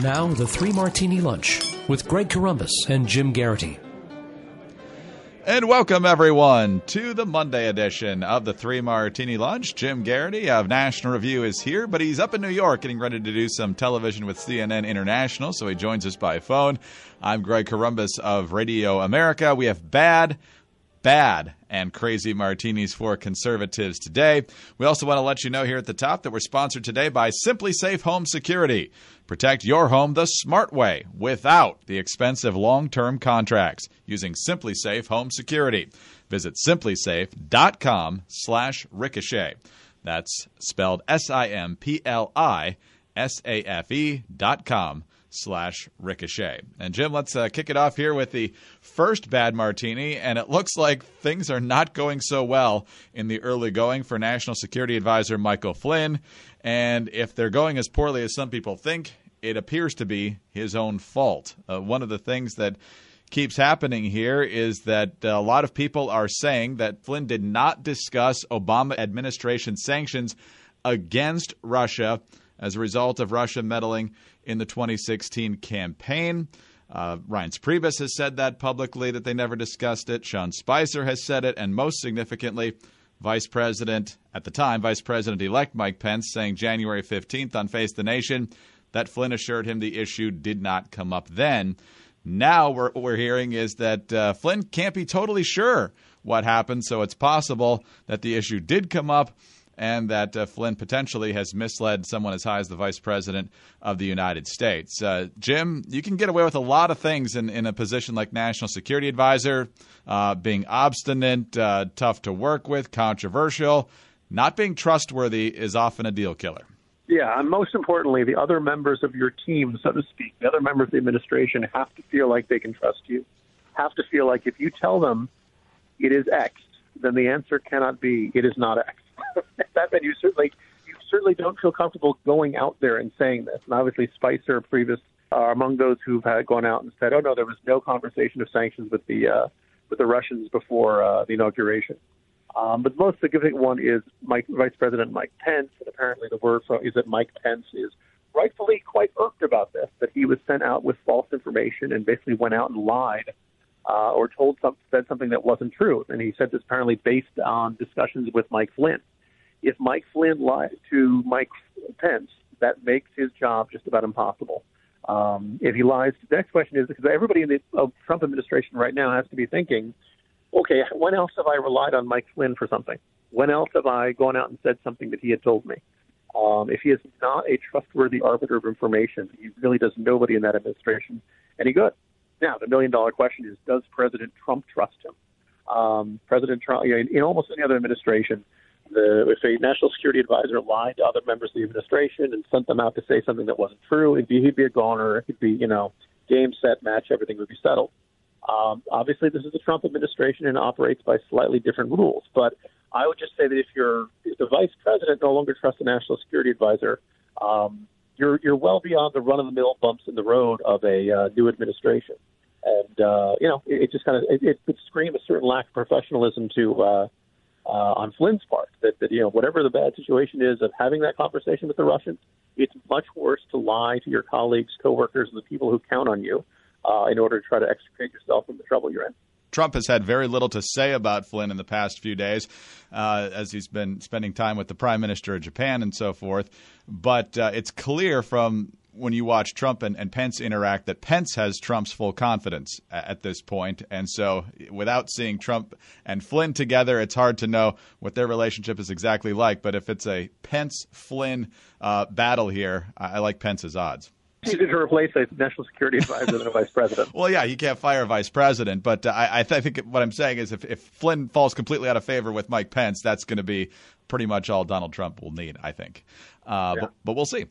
Now, the Three Martini Lunch with Greg Corombos and Jim Garrity. And welcome, everyone, to the Monday edition of the Three Martini Lunch. Jim Garrity of National Review is here, but he's up in New York getting ready to do some television with CNN International, so he joins us by phone. I'm Greg Corombos of Radio America. We have bad, and crazy martinis for conservatives today. We also want to let you know here at the top that we're sponsored today by Simply Safe Home Security. Protect your home the smart way without the expensive long-term contracts using Simply Safe Home Security. Visit simplysafe.com/ricochet. That's spelled SIMPLISAFE.com/ricochet. And Jim, let's kick it off here with the first bad martini, and it looks like things are not going so well in the early going for National Security Advisor Michael Flynn. And if they're going as poorly as some people think, it appears to be his own fault. One of the things that keeps happening here is that a lot of people are saying that Flynn did not discuss Obama administration sanctions against Russia as a result of Russia meddling in the 2016 campaign. Reince Priebus has said that publicly, that they never discussed it. Sean Spicer has said it. And most significantly, Vice President-elect Mike Pence saying January 15th on Face the Nation that Flynn assured him the issue did not come up then. Now what we're hearing is that Flynn can't be totally sure what happened, so it's possible that the issue did come up and that Flynn potentially has misled someone as high as the Vice President of the United States. Jim, you can get away with a lot of things in a position like National Security Advisor, being obstinate, tough to work with, controversial. Not being trustworthy is often a deal killer. Yeah, and most importantly, the other members of your team, so to speak, the other members of the administration have to feel like they can trust you, have to feel like if you tell them it is X, then the answer cannot be it is not X. That means you certainly don't feel comfortable going out there and saying this. And obviously, Spicer, Priebus are among those who've gone out and said, "Oh no, there was no conversation of sanctions with the Russians before the inauguration." But the most significant one is Vice President Mike Pence. And apparently, the word is that Mike Pence is rightfully quite irked about this, that he was sent out with false information and basically went out and lied or said something that wasn't true. And he said this apparently based on discussions with Mike Flynn. If Mike Flynn lied to Mike Pence, that makes his job just about impossible. If he lies, the next question is, because everybody in the Trump administration right now has to be thinking, okay, when else have I relied on Mike Flynn for something? When else have I gone out and said something that he had told me? If he is not a trustworthy arbiter of information, he really does nobody in that administration any good. Now, the million-dollar question is, does President Trump trust him? President Trump, in almost any other administration, if a national security advisor lied to other members of the administration and sent them out to say something that wasn't true, he'd be a goner. It could be, game, set, match, everything would be settled. Obviously, this is the Trump administration and operates by slightly different rules. But I would just say that if the vice president no longer trusts a national security advisor, you're well beyond the run-of-the-mill bumps in the road of a new administration. And, it just it could scream a certain lack of professionalism on Flynn's part, that whatever the bad situation is of having that conversation with the Russians, it's much worse to lie to your colleagues, coworkers, and the people who count on you in order to try to extricate yourself from the trouble you're in. Trump has had very little to say about Flynn in the past few days as he's been spending time with the Prime Minister of Japan and so forth. But it's clear from when you watch Trump and Pence interact that Pence has Trump's full confidence at this point. And so without seeing Trump and Flynn together, it's hard to know what their relationship is exactly like. But if it's a Pence-Flynn battle here, I like Pence's odds. Easier to replace a national security advisor than a vice president. Well, yeah, you can't fire a vice president. But I think what I'm saying is if Flynn falls completely out of favor with Mike Pence, that's going to be pretty much all Donald Trump will need, I think. But we'll see.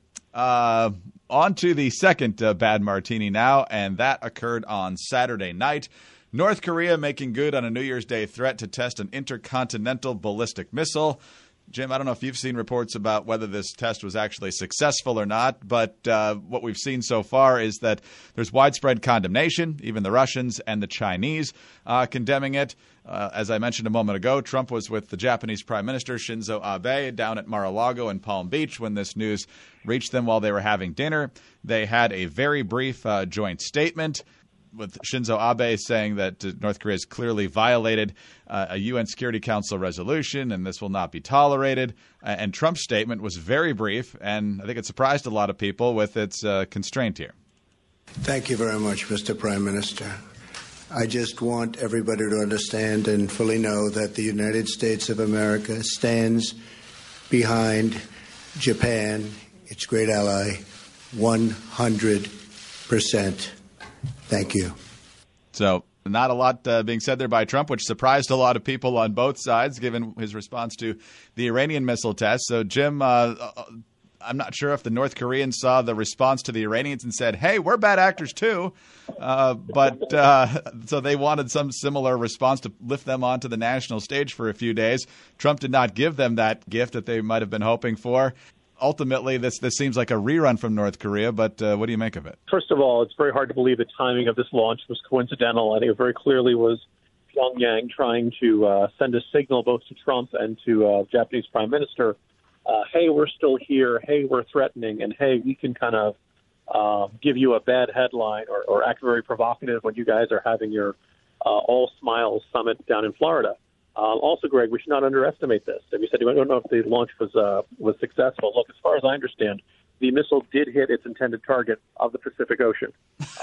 On to the second bad martini now, and that occurred on Saturday night. North Korea making good on a New Year's Day threat to test an intercontinental ballistic missile. Jim, I don't know if you've seen reports about whether this test was actually successful or not, but what we've seen so far is that there's widespread condemnation, even the Russians and the Chinese condemning it. As I mentioned a moment ago, Trump was with the Japanese Prime Minister Shinzo Abe down at Mar-a-Lago in Palm Beach when this news reached them while they were having dinner. They had a very brief joint statement, with Shinzo Abe saying that North Korea has clearly violated a UN Security Council resolution and this will not be tolerated. And Trump's statement was very brief, and I think it surprised a lot of people with its constraint here. Thank you very much, Mr. Prime Minister. I just want everybody to understand and fully know that the United States of America stands behind Japan, its great ally, 100%. Thank you. So not a lot being said there by Trump, which surprised a lot of people on both sides, given his response to the Iranian missile test. So, Jim, I'm not sure if the North Koreans saw the response to the Iranians and said, hey, we're bad actors too. So they wanted some similar response to lift them onto the national stage for a few days. Trump did not give them that gift that they might have been hoping for. Ultimately, this seems like a rerun from North Korea, but what do you make of it? First of all, it's very hard to believe the timing of this launch was coincidental. I think it very clearly was Pyongyang trying to send a signal both to Trump and to Japanese Prime Minister, hey, we're still here, hey, we're threatening, and hey, we can kind of give you a bad headline or act very provocative when you guys are having your All Smiles Summit down in Florida. Also, Greg, we should not underestimate this. You said you don't know if the launch was successful. Look, as far as I understand, the missile did hit its intended target of the Pacific Ocean.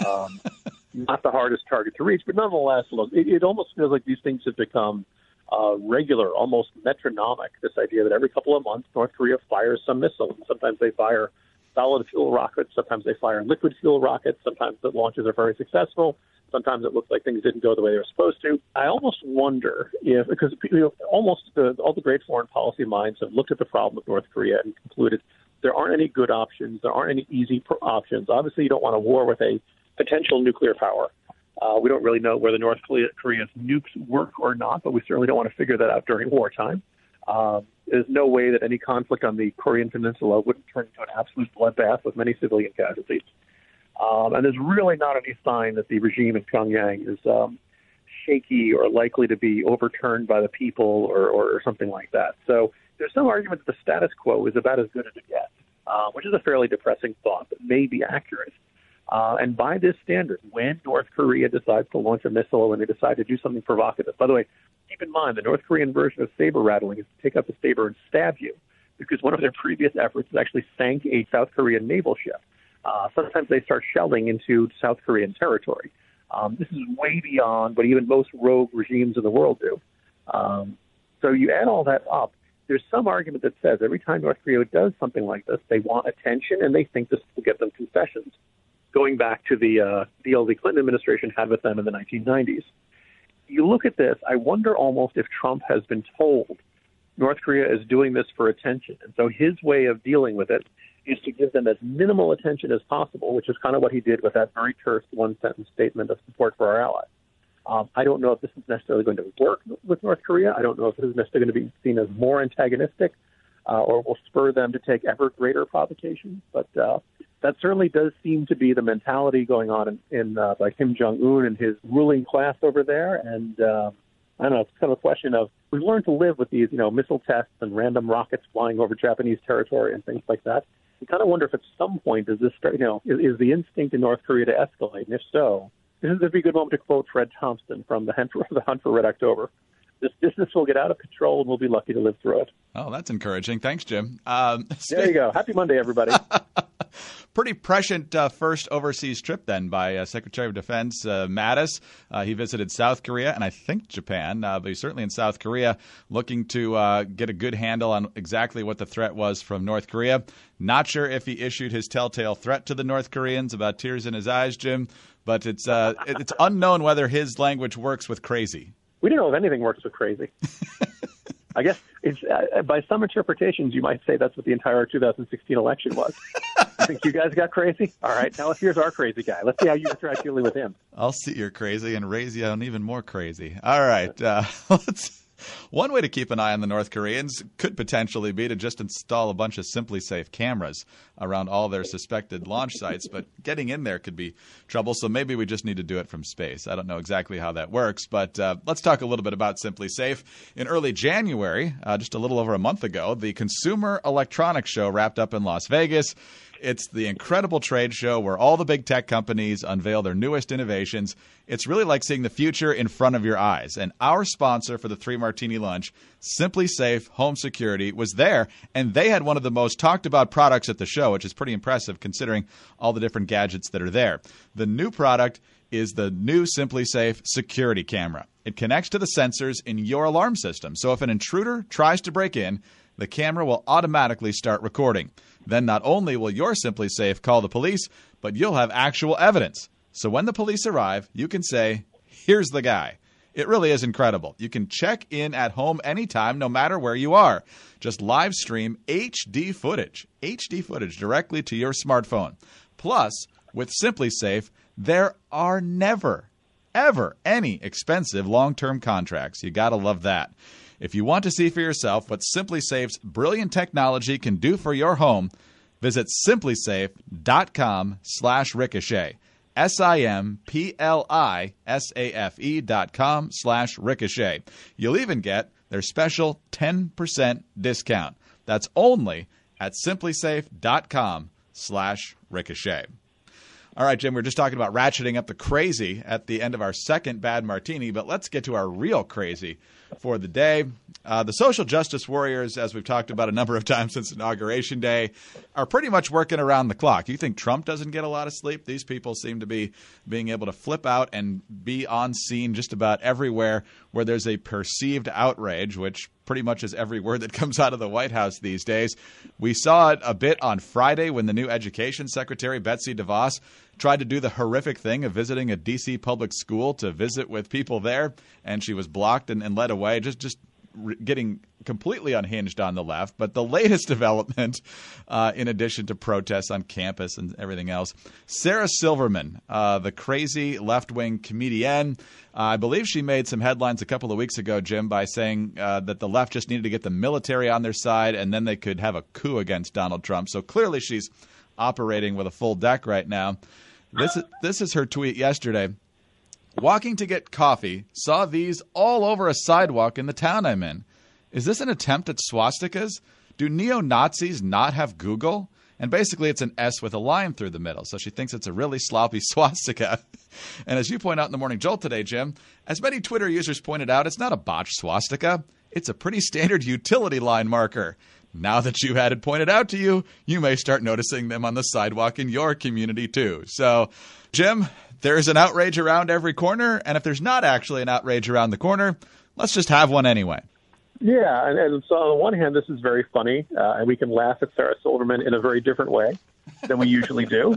Not the hardest target to reach, but nonetheless, look, it almost feels like these things have become regular, almost metronomic, this idea that every couple of months North Korea fires some missile. Sometimes they fire solid fuel rockets. Sometimes they fire liquid fuel rockets. Sometimes the launches are very successful. Sometimes it looks like things didn't go the way they were supposed to. I almost wonder if, because all the great foreign policy minds have looked at the problem with North Korea and concluded there aren't any good options, there aren't any easy options. Obviously, you don't want a war with a potential nuclear power. We don't really know whether North Korea's nukes work or not, but we certainly don't want to figure that out during wartime. There's no way that any conflict on the Korean Peninsula wouldn't turn into an absolute bloodbath with many civilian casualties. And there's really not any sign that the regime in Pyongyang is shaky or likely to be overturned by the people or something like that. So there's some argument that the status quo is about as good as it gets, which is a fairly depressing thought, but may be accurate. And by this standard, when North Korea decides to launch a missile and they decide to do something provocative, by the way, keep in mind the North Korean version of saber rattling is to take up the saber and stab you, because one of their previous efforts is actually sank a South Korean naval ship. Sometimes they start shelling into South Korean territory. This is way beyond what even most rogue regimes in the world do. So you add all that up, there's some argument that says every time North Korea does something like this, they want attention and they think this will get them concessions, going back to the deal the Clinton administration had with them in the 1990s. You look at this, I wonder almost if Trump has been told North Korea is doing this for attention. And so his way of dealing with it is to give them as minimal attention as possible, which is kind of what he did with that very terse one-sentence statement of support for our allies. I don't know if this is necessarily going to work with North Korea. I don't know if this is necessarily going to be seen as more antagonistic or will spur them to take ever greater provocations. But that certainly does seem to be the mentality going on in by Kim Jong-un and his ruling class over there. And I don't know, it's kind of a question of, we've learned to live with these, missile tests and random rockets flying over Japanese territory and things like that. You kind of wonder if at some point does this start, is the instinct in North Korea to escalate? And if so, this is a very good moment to quote Fred Thompson from the Hunt for Red October. This business will get out of control, and we'll be lucky to live through it. Oh, that's encouraging. Thanks, Jim. There you go. Happy Monday, everybody. Pretty prescient first overseas trip then by Secretary of Defense Mattis. He visited South Korea and I think Japan, but he's certainly in South Korea looking to get a good handle on exactly what the threat was from North Korea. Not sure if he issued his telltale threat to the North Koreans about tears in his eyes, Jim, but it's unknown whether his language works with crazy. We don't know if anything works with crazy. I guess it's by some interpretations, you might say that's what the entire 2016 election was. I think you guys got crazy. All right, now here's our crazy guy. Let's see how you try dealing with him. I'll see you're crazy and raise you on even more crazy. All right, One way to keep an eye on the North Koreans could potentially be to just install a bunch of SimpliSafe cameras around all their suspected launch sites, but getting in there could be trouble, so maybe we just need to do it from space. I don't know exactly how that works, but let's talk a little bit about SimpliSafe. In early January, just a little over a month ago, the Consumer Electronics Show wrapped up in Las Vegas. It's the incredible trade show where all the big tech companies unveil their newest innovations. It's really like seeing the future in front of your eyes. And our sponsor for the 3 Martini Lunch, SimpliSafe Home Security, was there, and they had one of the most talked about products at the show, which is pretty impressive considering all the different gadgets that are there. The new product is the new SimpliSafe security camera. It connects to the sensors in your alarm system. So if an intruder tries to break in, the camera will automatically start recording. Then not only will your SimpliSafe call the police, but you'll have actual evidence. So when the police arrive, you can say, here's the guy. It really is incredible. You can check in at home anytime, no matter where you are. Just live stream HD footage directly to your smartphone. Plus, with SimpliSafe, there are never, ever any expensive long-term contracts. You gotta love that. If you want to see for yourself what SimpliSafe's brilliant technology can do for your home, visit simplisafe.com/ricochet. SIMPLISAFE.com/ricochet. You'll even get their special 10% discount. That's only at simplisafe.com/ricochet. All right, Jim, we're just talking about ratcheting up the crazy at the end of our second bad martini, but let's get to our real crazy for the day. The social justice warriors, as we've talked about a number of times since Inauguration Day, are pretty much working around the clock. You think Trump doesn't get a lot of sleep? These people seem to be being able to flip out and be on scene just about everywhere where there's a perceived outrage, which pretty much is every word that comes out of the White House these days. We saw it a bit on Friday when the new Education Secretary, Betsy DeVos, tried to do the horrific thing of visiting a D.C. public school to visit with people there, and she was blocked and led away, just getting completely unhinged on the left. But the latest development, in addition to protests on campus and everything else, Sarah Silverman, the crazy left-wing comedian, I believe she made some headlines a couple of weeks ago, Jim, by saying that the left just needed to get the military on their side and then they could have a coup against Donald Trump. So clearly she's operating with a full deck right now. This is her tweet yesterday. Walking to get coffee, saw these all over a sidewalk in the town I'm in. Is this an attempt at swastikas? Do neo-Nazis not have Google? And basically it's an S with a line through the middle, so she thinks it's a really sloppy swastika. And as you point out in the Morning Jolt today, Jim, as many Twitter users pointed out, it's not a botched swastika. It's a pretty standard utility line marker. Now that you've had it pointed out to you, you may start noticing them on the sidewalk in your community too. So, Jim, there's an outrage around every corner, and if there's not actually an outrage around the corner, let's just have one anyway. Yeah, and so on the one hand, this is very funny, and we can laugh at Sarah Silverman in a very different way than we usually do.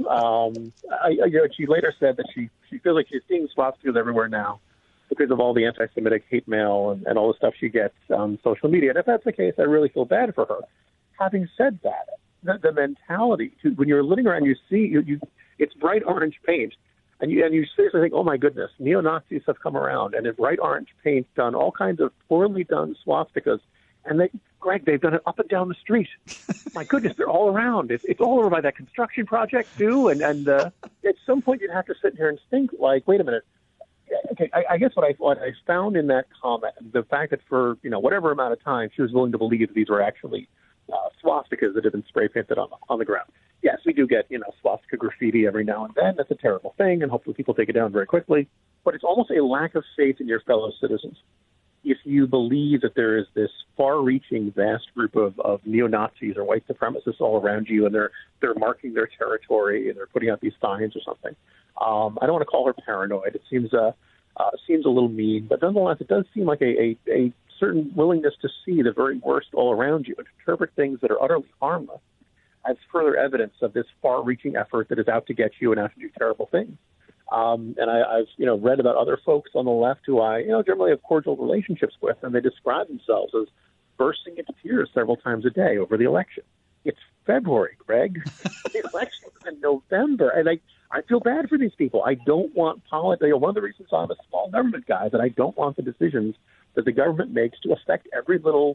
She later said that she feels like she's seeing swastikas everywhere now because of all the anti-Semitic hate mail and all the stuff she gets on social media. And if that's the case, I really feel bad for her. Having said that, the mentality, when you're living around, you see it's bright orange paint, and you seriously think, oh my goodness, neo-Nazis have come around, and in bright orange paint done all kinds of poorly done swastikas, and they've done it up and down the street. My goodness, they're all around. It's all over by that construction project too, and at some point you'd have to sit here and think, like, wait a minute. Okay, I guess what I found in that comment, the fact that for whatever amount of time she was willing to believe that these were actually swastikas that had been spray painted on the ground. Yes, we do get swastika graffiti every now and then. That's a terrible thing, and hopefully people take it down very quickly. But it's almost a lack of faith in your fellow citizens. If you believe that there is this far-reaching, vast group of neo-Nazis or white supremacists all around you, and they're marking their territory and they're putting out these signs or something. I don't want to call her paranoid. It seems a little mean, but nonetheless, it does seem like a certain willingness to see the very worst all around you and to interpret things that are utterly harmless as further evidence of this far-reaching effort that is out to get you and out to do terrible things. And I've read about other folks on the left who I generally have cordial relationships with, and they describe themselves as bursting into tears several times a day over the election. It's February, Greg. The election was in November. And I feel bad for these people. I don't want politics. One of the reasons I'm a small government guy is that I don't want the decisions that the government makes to affect every little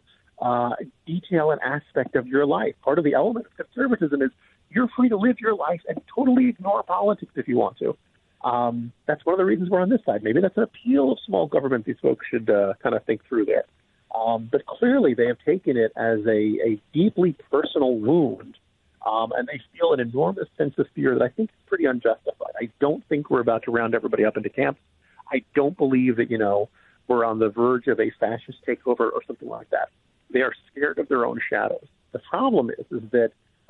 detail and aspect of your life. Part of the element of conservatism is you're free to live your life and totally ignore politics if you want to. That's one of the reasons we're on this side. Maybe that's an appeal of small government these folks should kind of think through there. But clearly they have taken it as a deeply personal wound, and they feel an enormous sense of fear that I think is pretty unjustified. I don't think we're about to round everybody up into camps. I don't believe that, we're on the verge of a fascist takeover or something like that. They are scared of their own shadows. The problem is that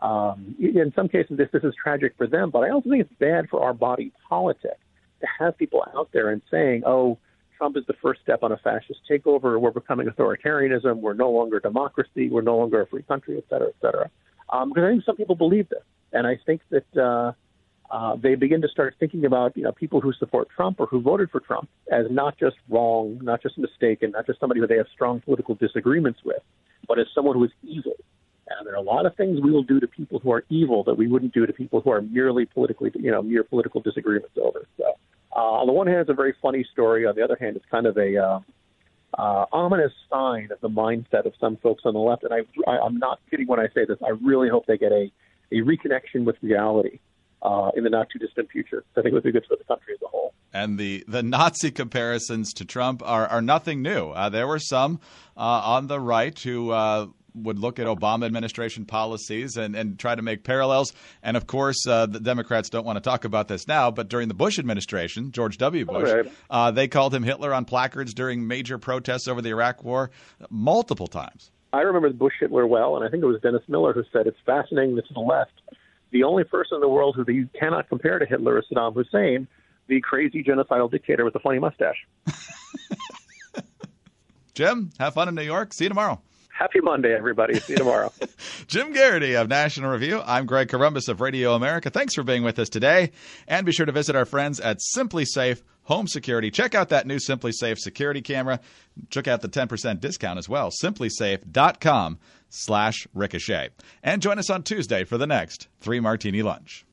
in some cases this is tragic for them, but I also think it's bad for our body politic to have people out there and saying, oh, Trump is the first step on a fascist takeover. We're becoming authoritarianism. We're no longer democracy. We're no longer a free country, et cetera, et cetera. Because I think some people believe this. And I think that they begin to start thinking about, people who support Trump or who voted for Trump as not just wrong, not just mistaken, not just somebody who they have strong political disagreements with, but as someone who is evil. And there are a lot of things we will do to people who are evil that we wouldn't do to people who are merely politically, mere political disagreements over. So on the one hand, it's a very funny story. On the other hand, it's kind of a ominous sign of the mindset of some folks on the left. And I'm not kidding when I say this. I really hope they get a reconnection with reality in the not-too-distant future. I think it would be good for the country as a whole. And the Nazi comparisons to Trump are nothing new. There were some on the right who would look at Obama administration policies and try to make parallels. And, of course, the Democrats don't want to talk about this now, but during the Bush administration, George W. Bush, they called him Hitler on placards during major protests over the Iraq War multiple times. I remember Bush Hitler well, and I think it was Dennis Miller who said, it's fascinating, this is the left. The only person in the world who you cannot compare to Hitler is Saddam Hussein, the crazy genocidal dictator with the funny mustache. Jim, have fun in New York. See you tomorrow. Happy Monday, everybody. See you tomorrow. Jim Garrity of National Review. I'm Greg Corombos of Radio America. Thanks for being with us today. And be sure to visit our friends at Simply Safe Home Security. Check out that new Simply Safe security camera. Check out the 10% discount as well. SimplySafe.com/ricochet. And join us on Tuesday for the next 3 Martini Lunch.